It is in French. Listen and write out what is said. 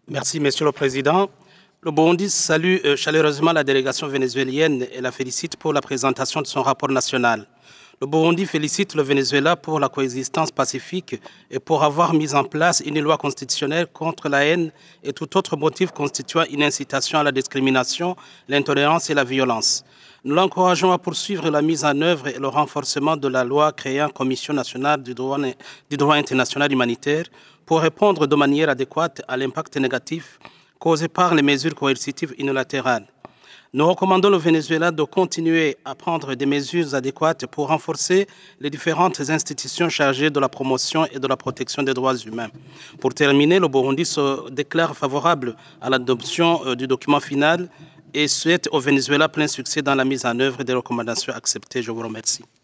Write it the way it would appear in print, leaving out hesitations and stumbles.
Merci, Monsieur le Président. Le Burundi salue chaleureusement la délégation vénézuélienne et la félicite pour la présentation de son rapport national. Le Burundi félicite le Venezuela pour la coexistence pacifique et pour avoir mis en place une loi constitutionnelle contre la haine et tout autre motif constituant une incitation à la discrimination, l'intolérance et la violence. Nous l'encourageons à poursuivre la mise en œuvre et le renforcement de la loi créant Commission nationale du droit international humanitaire pour répondre de manière adéquate à l'impact négatif causé par les mesures coercitives unilatérales. Nous recommandons au Venezuela de continuer à prendre des mesures adéquates pour renforcer les différentes institutions chargées de la promotion et de la protection des droits humains. Pour terminer, le Burundi se déclare favorable à l'adoption du document final et souhaite au Venezuela plein succès dans la mise en œuvre des recommandations acceptées. Je vous remercie.